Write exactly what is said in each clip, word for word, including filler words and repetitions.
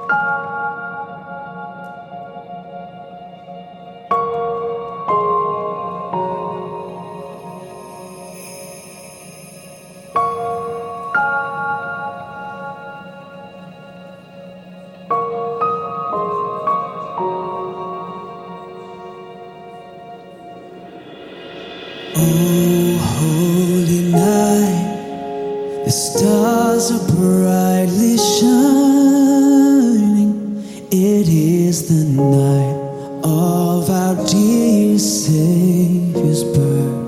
Oh, holy night, the stars are brightly shining. It is the night of our dear Savior's birth.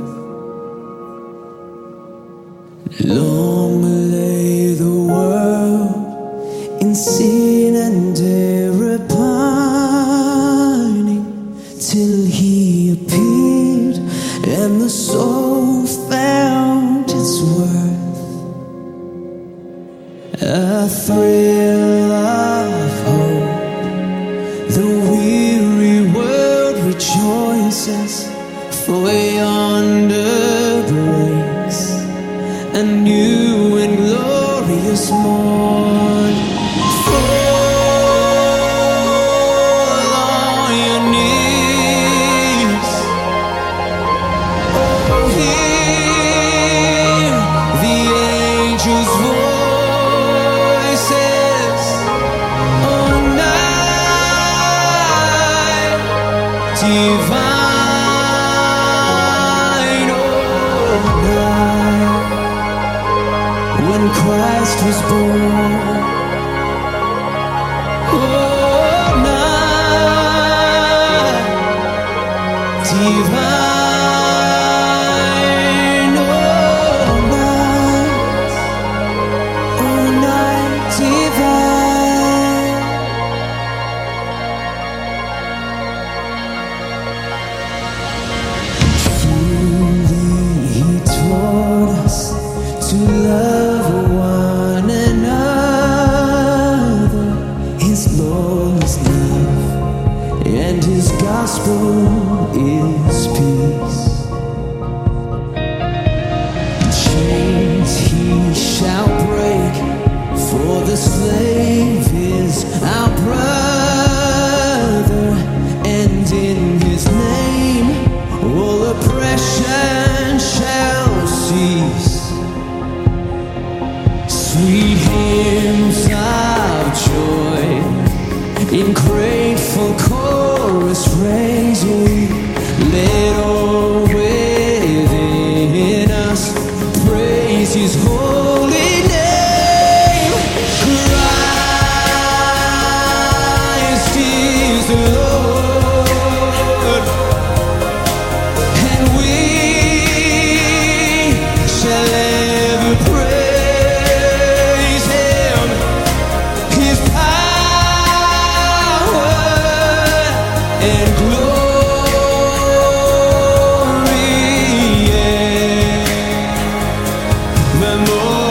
Long lay the world in sin and error pining, till He appeared and the soul found its worth. A thrill of hope, the weary world rejoices, for yonder breaks a new and glorious morn. Fall on your knees, oh, hear the angels' voices. Oh, night divine, oh, night when Christ was born. Oh, night divine, oh, night, oh, night divine. Truly He taught us to love one another. His law is love, and His gospel is peace. Chains He shall break, for the slave is our brother, and in His name all oppression shall cease. Sweet hymns of joy in grateful chorus raise we. Let all within us praise His holy name. Christ is the Lord, and we shall ever praise Him. His power and glory, yeah. Memorial.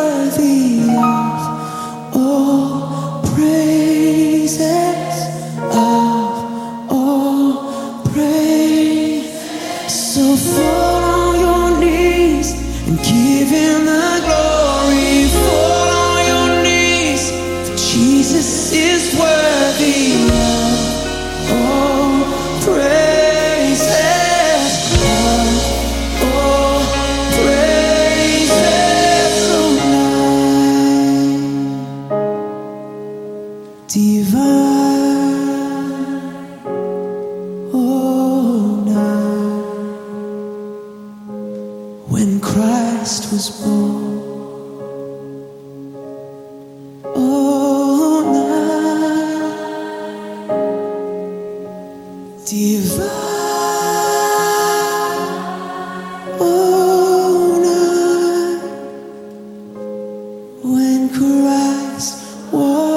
worthy of all praises, of all praise. So fall on your knees and give him the glory. Fall on your knees, for Jesus is worthy of all praises, of all praises. So night divine, oh night when Christ was born. Oh night divine, oh night when Christ was